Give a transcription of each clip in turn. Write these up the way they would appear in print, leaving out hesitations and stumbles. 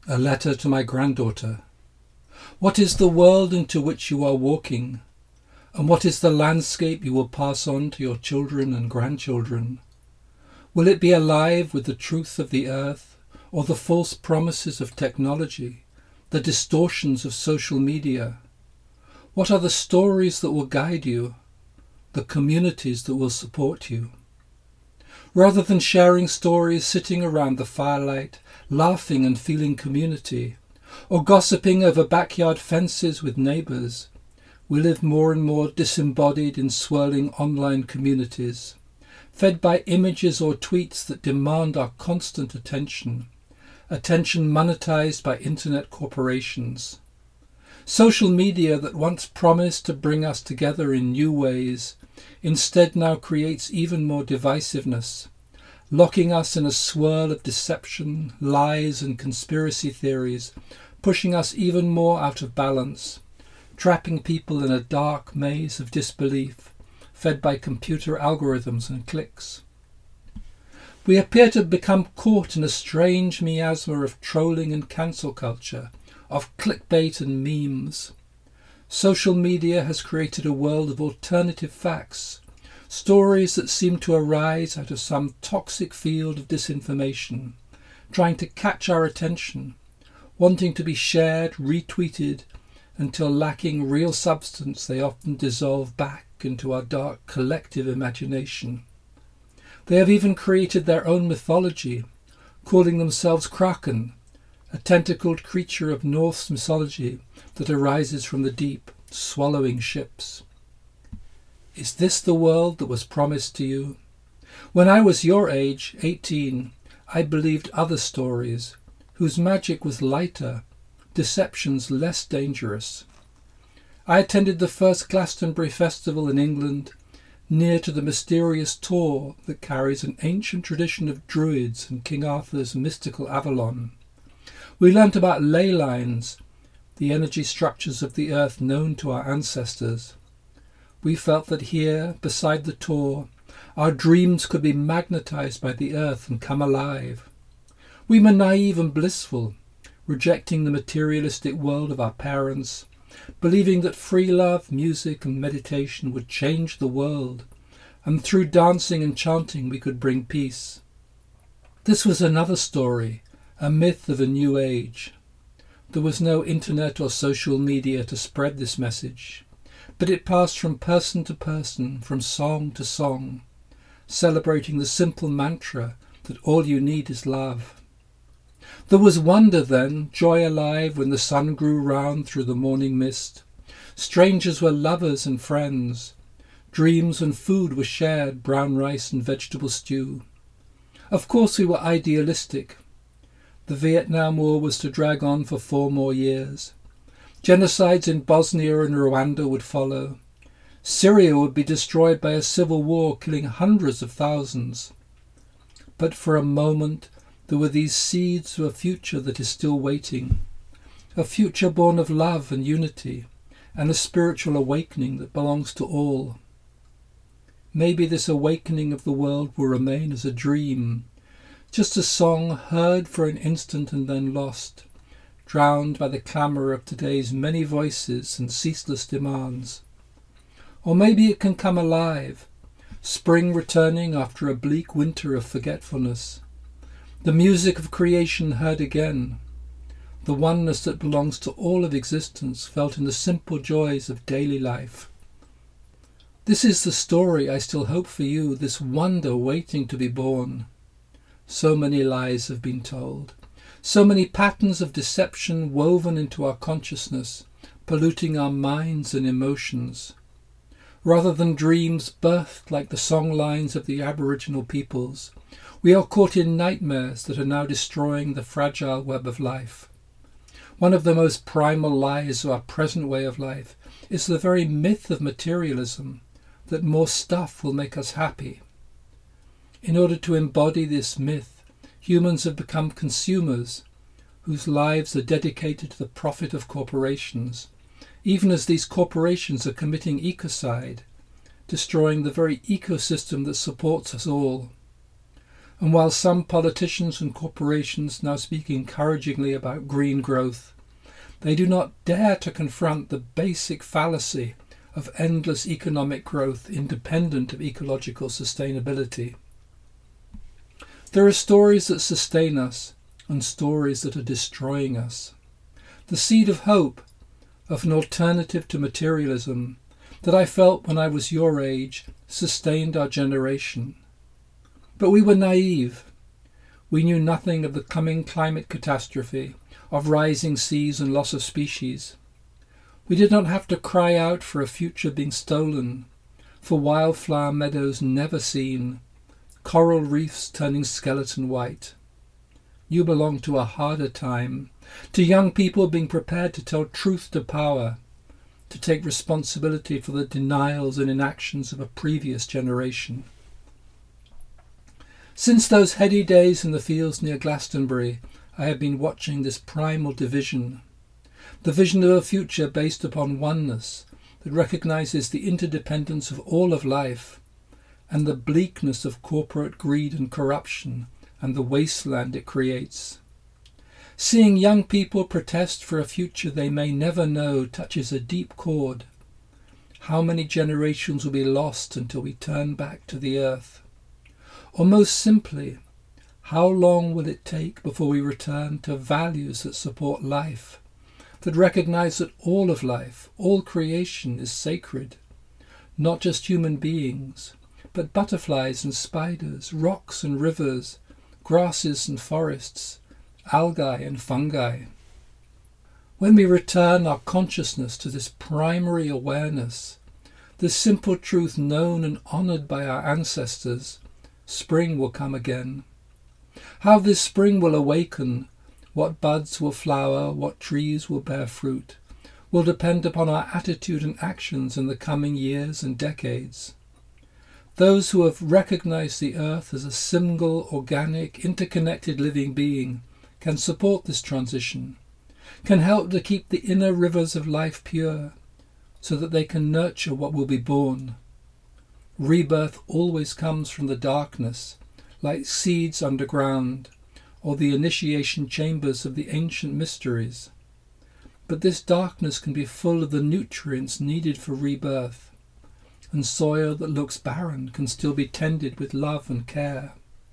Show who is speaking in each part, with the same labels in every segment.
Speaker 1: A letter to my granddaughter. What is the world into which you are walking? And what is the landscape you will pass on to your children and grandchildren? Will it be alive with the truth of the earth, or the false promises of technology, the distortions of social media? What are the stories that will guide you, the communities that will support you? Rather than sharing stories sitting around the firelight, laughing and feeling community, or gossiping over backyard fences with neighbours, we live more and more disembodied in swirling online communities, fed by images or tweets that demand our constant attention monetized by internet corporations. Social media that once promised to bring us together in new ways instead now creates even more divisiveness, locking us in a swirl of deception, lies and conspiracy theories, pushing us even more out of balance, trapping people in a dark maze of disbelief, fed by computer algorithms and clicks. We appear to become caught in a strange miasma of trolling and cancel culture, of clickbait and memes. Social media has created a world of alternative facts, stories that seem to arise out of some toxic field of disinformation, trying to catch our attention, wanting to be shared, retweeted, until lacking real substance they often dissolve back into our dark collective imagination. They have even created their own mythology, calling themselves Kraken, a tentacled creature of Norse mythology that arises from the deep, swallowing ships. Is this the world that was promised to you? When I was your age, 18, I believed other stories, whose magic was lighter, deceptions less dangerous. I attended the first Glastonbury Festival in England, near to the mysterious Tor that carries an ancient tradition of druids and King Arthur's mystical Avalon. We learnt about ley lines, the energy structures of the earth known to our ancestors. We felt that here, beside the Tor, our dreams could be magnetized by the earth and come alive. We were naive and blissful, rejecting the materialistic world of our parents, believing that free love, music and meditation would change the world, and through dancing and chanting we could bring peace. This was another story, a myth of a new age. There was no internet or social media to spread this message, but it passed from person to person, from song to song, celebrating the simple mantra that all you need is love. There was wonder then, joy alive when the sun grew round through the morning mist. Strangers were lovers and friends. Dreams and food were shared, brown rice and vegetable stew. Of course we were idealistic. The Vietnam War was to drag on for 4 more years. Genocides in Bosnia and Rwanda would follow. Syria would be destroyed by a civil war, killing hundreds of thousands. But for a moment there were these seeds of a future that is still waiting, a future born of love and unity, and a spiritual awakening that belongs to all. Maybe this awakening of the world will remain as a dream, just a song heard for an instant and then lost, drowned by the clamour of today's many voices and ceaseless demands. Or maybe it can come alive, spring returning after a bleak winter of forgetfulness, the music of creation heard again, the oneness that belongs to all of existence felt in the simple joys of daily life. This is the story I still hope for you, this wonder waiting to be born. So many lies have been told, so many patterns of deception woven into our consciousness, polluting our minds and emotions. Rather than dreams birthed like the song lines of the Aboriginal peoples, we are caught in nightmares that are now destroying the fragile web of life. One of the most primal lies of our present way of life is the very myth of materialism, that more stuff will make us happy. In order to embody this myth, humans have become consumers, whose lives are dedicated to the profit of corporations, even as these corporations are committing ecocide, destroying the very ecosystem that supports us all. And while some politicians and corporations now speak encouragingly about green growth, they do not dare to confront the basic fallacy of endless economic growth independent of ecological sustainability. There are stories that sustain us and stories that are destroying us. The seed of hope, of an alternative to materialism, that I felt when I was your age, sustained our generation. But we were naive. We knew nothing of the coming climate catastrophe, of rising seas and loss of species. We did not have to cry out for a future being stolen, for wildflower meadows never seen, coral reefs turning skeleton white. You belong to a harder time, to young people being prepared to tell truth to power, to take responsibility for the denials and inactions of a previous generation. Since those heady days in the fields near Glastonbury, I have been watching this primal division, the vision of a future based upon oneness that recognizes the interdependence of all of life and the bleakness of corporate greed and corruption and the wasteland it creates. Seeing young people protest for a future they may never know touches a deep chord. How many generations will be lost until we turn back to the earth? Or most simply, how long will it take before we return to values that support life, that recognize that all of life, all creation is sacred, not just human beings, but butterflies and spiders, rocks and rivers, grasses and forests, algae and fungi. When we return our consciousness to this primary awareness, this simple truth known and honoured by our ancestors, spring will come again. How this spring will awaken, what buds will flower, what trees will bear fruit, will depend upon our attitude and actions in the coming years and decades. Those who have recognized the earth as a single, organic, interconnected living being can support this transition, can help to keep the inner rivers of life pure, so that they can nurture what will be born. Rebirth always comes from the darkness, like seeds underground, or the initiation chambers of the ancient mysteries. But this darkness can be full of the nutrients needed for rebirth, and soil that looks barren can still be tended with love and care.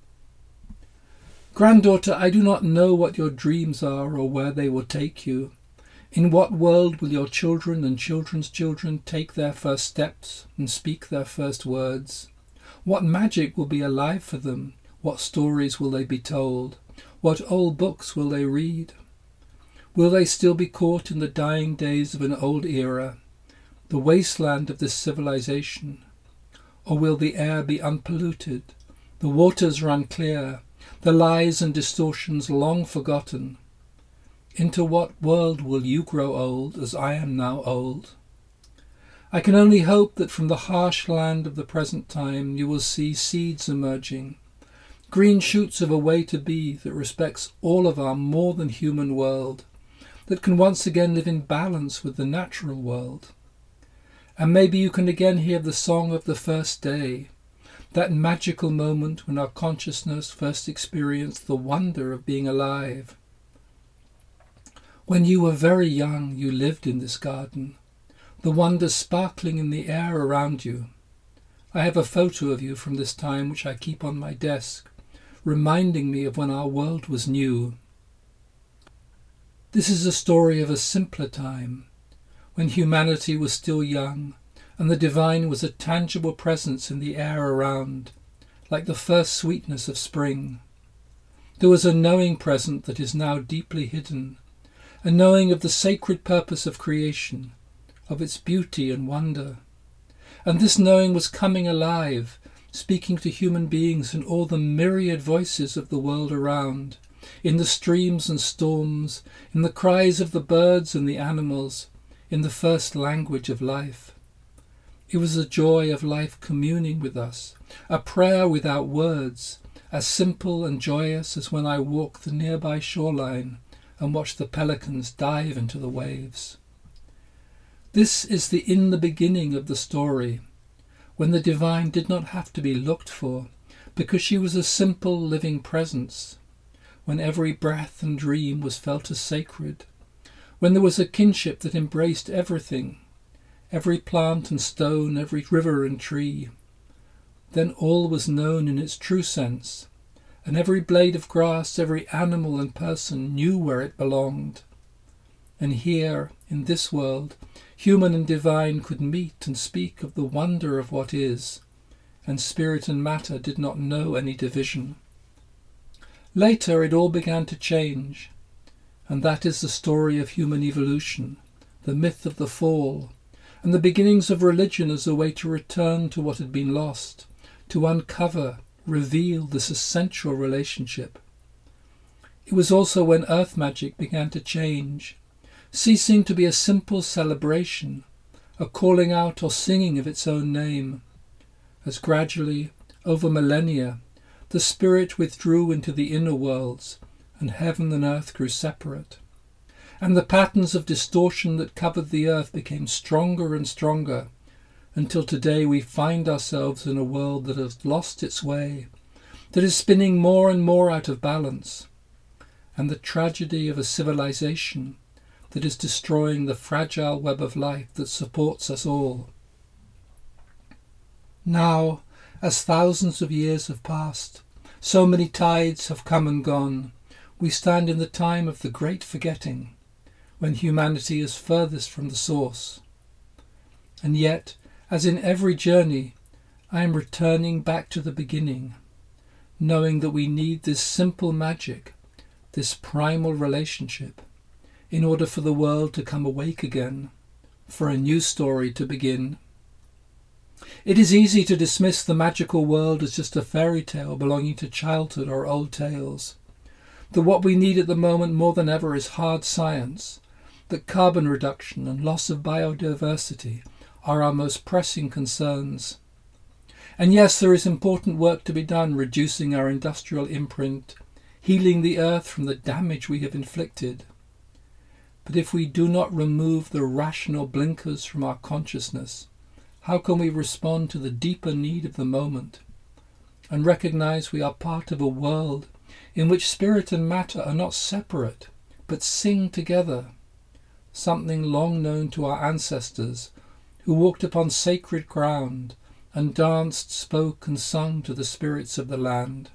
Speaker 1: Granddaughter, I do not know what your dreams are or where they will take you. In what world will your children and children's children take their first steps and speak their first words? What magic will be alive for them? What stories will they be told? What old books will they read? Will they still be caught in the dying days of an old era, the wasteland of this civilization? Or will the air be unpolluted, the waters run clear, the lies and distortions long forgotten? Into what world will you grow old, as I am now old? I can only hope that from the harsh land of the present time you will see seeds emerging, green shoots of a way to be that respects all of our more than human world, that can once again live in balance with the natural world. And maybe you can again hear the song of the first day, that magical moment when our consciousness first experienced the wonder of being alive. When you were very young, you lived in this garden, the wonder sparkling in the air around you. I have a photo of you from this time which I keep on my desk, reminding me of when our world was new. This is a story of a simpler time, when humanity was still young, and the divine was a tangible presence in the air around, like the first sweetness of spring. There was a knowing present that is now deeply hidden, a knowing of the sacred purpose of creation, of its beauty and wonder. And this knowing was coming alive, speaking to human beings in all the myriad voices of the world around, in the streams and storms, in the cries of the birds and the animals, in the first language of life. It was a joy of life communing with us, a prayer without words, as simple and joyous as when I walk the nearby shoreline and watch the pelicans dive into the waves. This is in the beginning of the story, when the divine did not have to be looked for, because she was a simple living presence, when every breath and dream was felt as sacred, when there was a kinship that embraced everything, every plant and stone, every river and tree. Then all was known in its true sense, and every blade of grass, every animal and person knew where it belonged. And here, in this world, human and divine could meet and speak of the wonder of what is, and spirit and matter did not know any division. Later it all began to change, and that is the story of human evolution, the myth of the fall, and the beginnings of religion as a way to return to what had been lost, to uncover, reveal this essential relationship. It was also when earth magic began to change, ceasing to be a simple celebration, a calling out or singing of its own name, as gradually, over millennia, the spirit withdrew into the inner worlds, and heaven and earth grew separate. And the patterns of distortion that covered the earth became stronger and stronger, until today we find ourselves in a world that has lost its way, that is spinning more and more out of balance, and the tragedy of a civilization that is destroying the fragile web of life that supports us all. Now, as thousands of years have passed, so many tides have come and gone, we stand in the time of the great forgetting, when humanity is furthest from the source. And yet, as in every journey, I am returning back to the beginning, knowing that we need this simple magic, this primal relationship, in order for the world to come awake again, for a new story to begin. It is easy to dismiss the magical world as just a fairy tale belonging to childhood or old tales, that what we need at the moment more than ever is hard science, that carbon reduction and loss of biodiversity are our most pressing concerns. And yes, there is important work to be done reducing our industrial imprint, healing the earth from the damage we have inflicted. But if we do not remove the rational blinkers from our consciousness, how can we respond to the deeper need of the moment and recognize we are part of a world in which spirit and matter are not separate but sing together, something long known to our ancestors who walked upon sacred ground and danced, spoke and sung to the spirits of the land?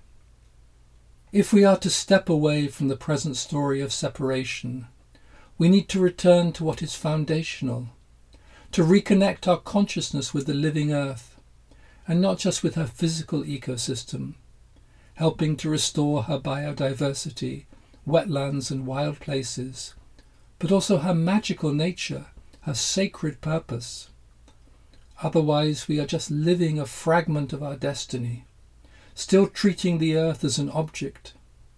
Speaker 1: If we are to step away from the present story of separation, we need to return to what is foundational, to reconnect our consciousness with the living earth, and not just with her physical ecosystem, helping to restore her biodiversity, wetlands and wild places, but also her magical nature, her sacred purpose. Otherwise we are just living a fragment of our destiny, still treating the earth as an object.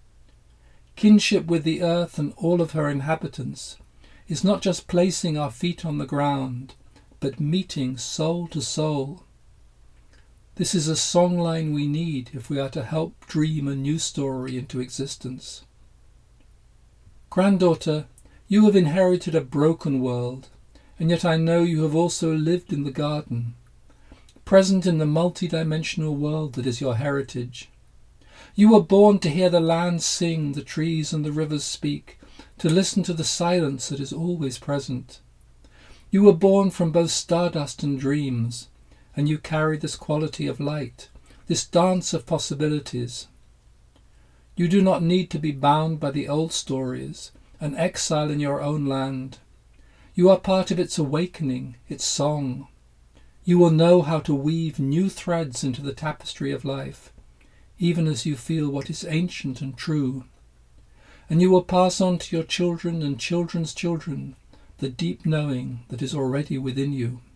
Speaker 1: Kinship with the earth and all of her inhabitants is not just placing our feet on the ground, but meeting soul to soul. This is a songline we need if we are to help dream a new story into existence. Granddaughter, you have inherited a broken world, and yet I know you have also lived in the garden, present in the multi-dimensional world that is your heritage. You were born to hear the land sing, the trees and the rivers speak, to listen to the silence that is always present. You were born from both stardust and dreams, and you carry this quality of light, this dance of possibilities. You do not need to be bound by the old stories, an exile in your own land. You are part of its awakening, its song. You will know how to weave new threads into the tapestry of life, even as you feel what is ancient and true. And you will pass on to your children and children's children the deep knowing that is already within you.